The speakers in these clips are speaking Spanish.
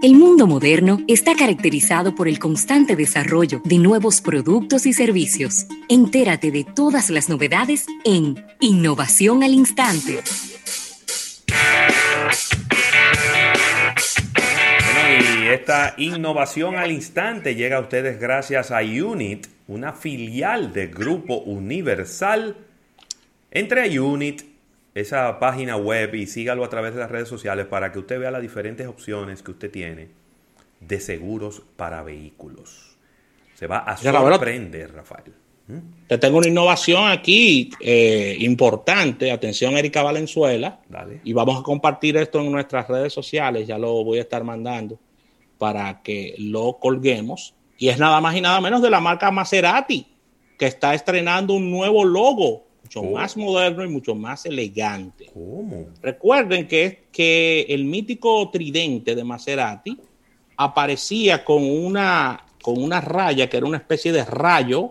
El mundo moderno está caracterizado por el constante desarrollo de nuevos productos y servicios. Entérate de todas las novedades en Innovación al Instante. Bueno, y esta Innovación al Instante llega a ustedes gracias a Unit, una filial de Grupo Universal. Entre a Unit, esa página web, y sígalo a través de las redes sociales para que usted vea las diferentes opciones que usted tiene de seguros para vehículos. Se va a sorprender, Rafael. Te tengo una innovación aquí importante. Atención, Erika Valenzuela. Dale. Y vamos a compartir esto en nuestras redes sociales. Ya lo voy a estar mandando para que lo colguemos. Y es nada más y nada menos de la marca Maserati, que está estrenando un nuevo logo. Mucho más moderno y mucho más elegante. ¿Cómo? Recuerden que el mítico tridente de Maserati aparecía con una raya que era una especie de rayo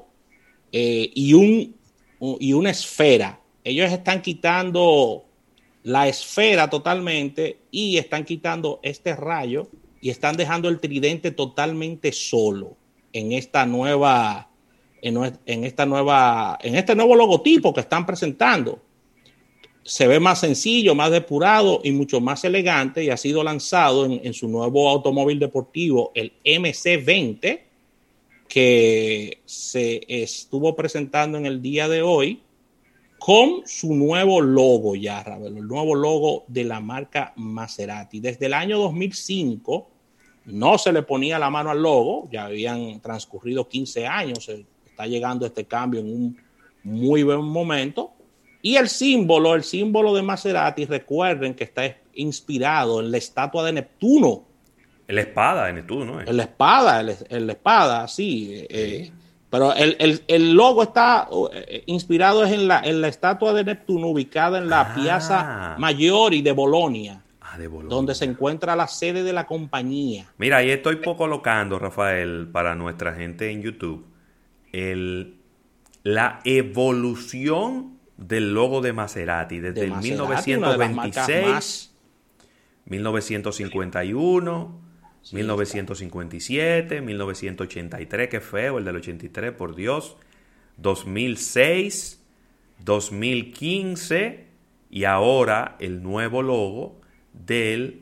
y una esfera. Ellos están quitando la esfera totalmente y están quitando este rayo y están dejando el tridente totalmente solo en esta nueva... En este nuevo logotipo que están presentando. Se ve más sencillo, más depurado y mucho más elegante, y ha sido lanzado en su nuevo automóvil deportivo, el MC20, que se estuvo presentando en el día de hoy con su nuevo logo ya, Ravelo, el nuevo logo de la marca Maserati. Desde el año 2005 no se le ponía la mano al logo, ya habían transcurrido 15 años, está llegando este cambio en un muy buen momento. Y el símbolo de Maserati, recuerden que está inspirado en la estatua de Neptuno. La espada de Neptuno, ¿no? En la espada, sí. Pero el logo está inspirado en la estatua de Neptuno, ubicada en la Piazza Maggiore de Bolonia. De Bolonia, donde se encuentra la sede de la compañía. Mira, ahí estoy colocando, Rafael, para nuestra gente en YouTube, la evolución del logo de Maserati desde el 1926, 1951, 1957, 1983, qué feo el del 83, por Dios, 2006, 2015 y ahora el nuevo logo del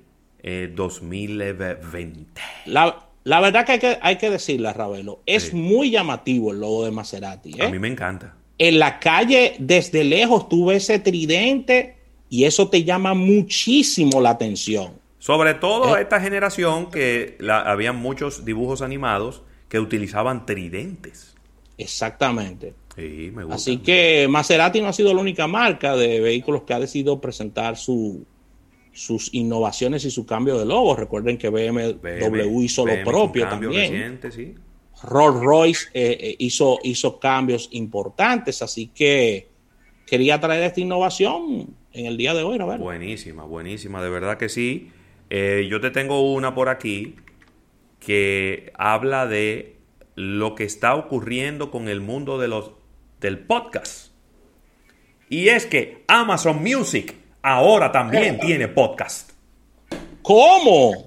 2020. La verdad que hay que decirle, Ravelo, es muy llamativo el logo de Maserati. A mí me encanta. En la calle, desde lejos, tú ves ese tridente y eso te llama muchísimo la atención. Sobre todo a esta generación que había muchos dibujos animados que utilizaban tridentes. Exactamente. Sí, me gusta. Así que Maserati no ha sido la única marca de vehículos que ha decidido presentar sus innovaciones y su cambio de logo. Recuerden que BMW hizo lo propio también. Reciente, sí. Rolls-Royce hizo cambios importantes, así que quería traer esta innovación en el día de hoy, Roberto. Buenísima, de verdad que sí. Yo te tengo una por aquí que habla de lo que está ocurriendo con el mundo del podcast. Y es que Amazon Music ahora también tiene podcast. ¿Cómo?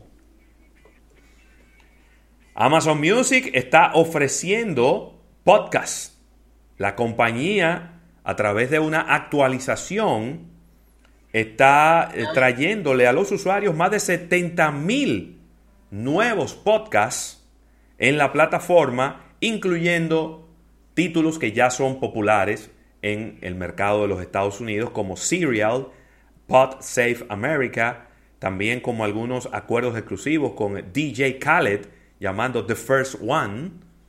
Amazon Music está ofreciendo podcast. La compañía, a través de una actualización, está trayéndole a los usuarios más de 70,000 nuevos podcasts en la plataforma, incluyendo títulos que ya son populares en el mercado de los Estados Unidos, como Serial, Pod Save America, también como algunos acuerdos exclusivos con DJ Khaled, llamando The First One,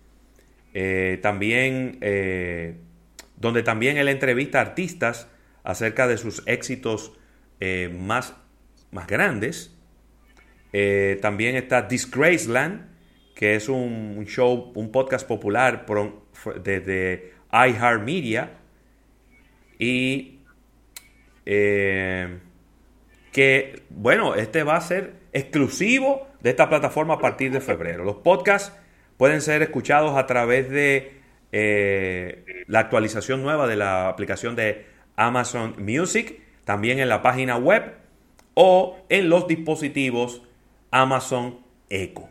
donde también él entrevista a artistas acerca de sus éxitos más grandes. También está Disgraceland, que es un show, un podcast popular desde iHeartMedia, y que, bueno, este va a ser exclusivo de esta plataforma a partir de febrero. Los podcasts pueden ser escuchados a través de la actualización nueva de la aplicación de Amazon Music, también en la página web o en los dispositivos Amazon eco.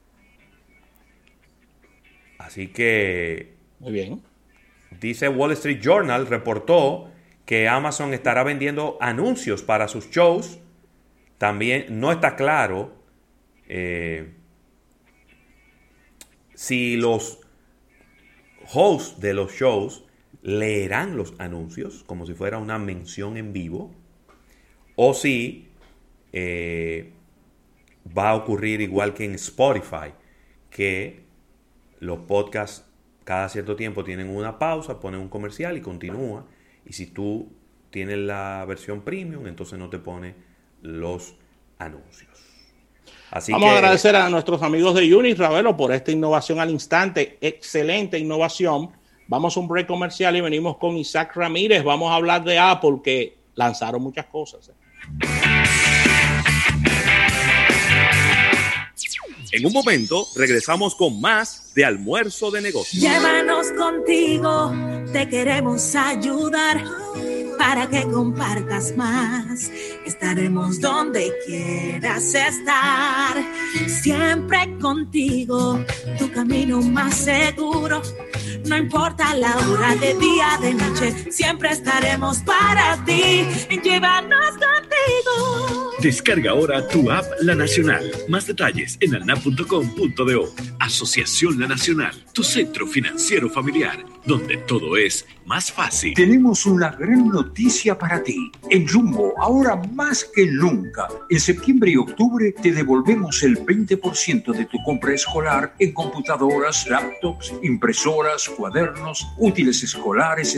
Así que, muy bien. Dice Wall Street Journal, reportó que Amazon estará vendiendo anuncios para sus shows. También no está claro si los hosts de los shows leerán los anuncios como si fuera una mención en vivo, o si va a ocurrir igual que en Spotify, que los podcasts cada cierto tiempo tienen una pausa, ponen un comercial y continúa. Y si tú tienes la versión premium, entonces no te pone los anuncios. Vamos a agradecer a nuestros amigos de Unit, Ravelo, por esta innovación al instante. Excelente innovación. Vamos a un break comercial y venimos con Isaac Ramírez. Vamos a hablar de Apple, que lanzaron muchas cosas. En un momento regresamos con más de Almuerzo de Negocios. Llévanos contigo, te queremos ayudar para que compartas más. Estaremos donde quieras estar, siempre contigo, tu camino más seguro. No importa la hora de día, de noche, siempre estaremos para ti. Llévanos contigo. Descarga ahora tu app La Nacional. Más detalles en alnap.com.do. Asociación La Nacional, tu centro financiero familiar, donde todo es más fácil. Tenemos una gran noticia para ti. En Jumbo, ahora más que nunca, en septiembre y octubre te devolvemos el 20% de tu compra escolar en computadoras, laptops, impresoras, cuadernos, útiles escolares,